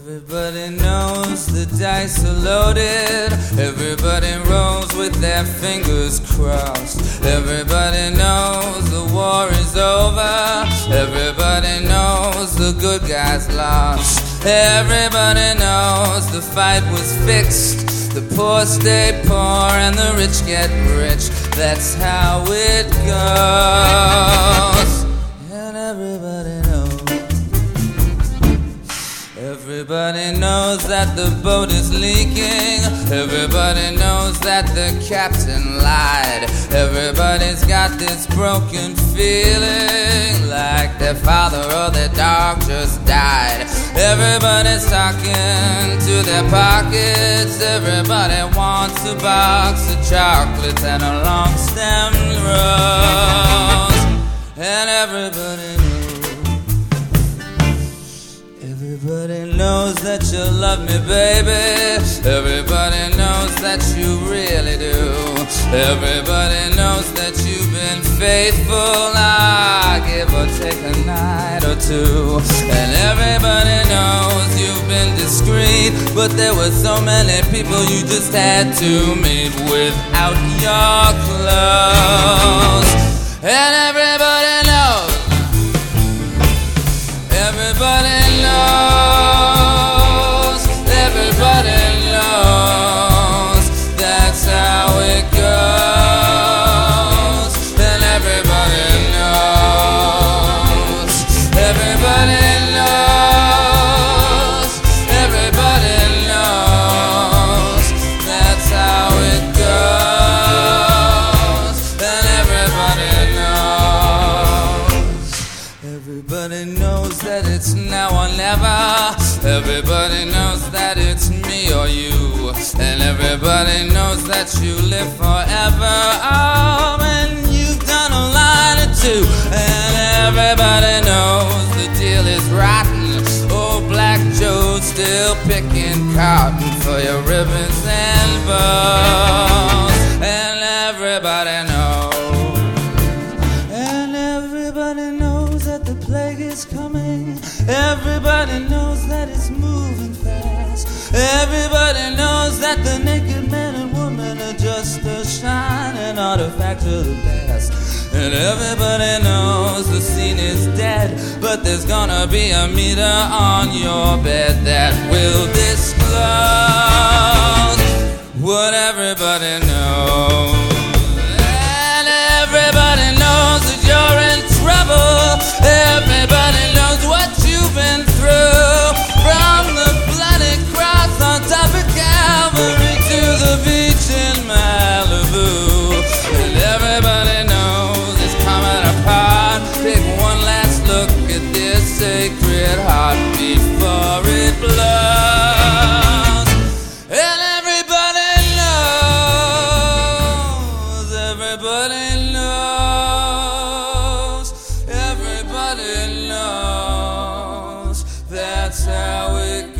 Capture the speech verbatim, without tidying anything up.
Everybody knows the dice are loaded. Everybody rolls with their fingers crossed. Everybody knows the war is over. Everybody knows the good guys lost. Everybody knows the fight was fixed. The poor stay poor and the rich get rich. That's how it goes. And everybody knows. Everybody knows that the boat is leaking. Everybody knows that the captain lied. Everybody's got this broken feeling like their father or their dog just died. Everybody's talking to their pockets. Everybody wants a box of chocolates and a long stemmed rose. And everybody knows. Everybody knows that you love me, baby. Everybody knows that you really do. Everybody knows that you've been faithful. I give or take a night or two. And everybody knows you've been discreet, but there were so many people you just had to meet without your clothes. And everybody knows. Everybody knows, everybody knows, that's how it goes. And everybody knows, everybody knows, everybody knows, that's how it goes. And everybody knows, everybody knows that it's now or never. Everybody knows that it's me or you. And everybody knows that you live forever. Oh, and you've done a line or two. And everybody knows the deal is rotten. Oh, Black Joe's still picking cotton for your ribbons and bows. And everybody knows. And everybody knows that the plague is coming. Everybody knows that it's moving fast. Everybody knows that the naked man and woman are just a shining artifact of the past. And everybody knows the scene is dead, but there's gonna be a meter on your bed that will disclose what everybody knows. And everybody knows that you're in trouble. Everybody knows what you've been through, from the bloody cross on top of Calvary to the beach in Malibu. And everybody knows it's coming apart. Take one last look at this sacred heart before it blows. And everybody knows, everybody knows, everybody knows, that's how it goes.